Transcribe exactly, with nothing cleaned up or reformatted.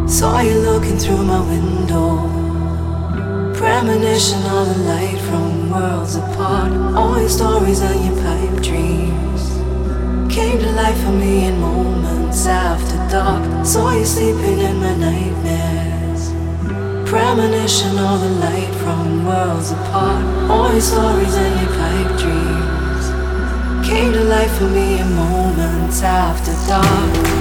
Saw you looking through my window. Premonition of the light from worlds apart. All your stories and your pipe dreams came to life for me in moments after dark. Saw you sleeping in my nightmares. Premonition of the light from worlds apart. All your stories and your pipe dreams came to life for me in moments after dark.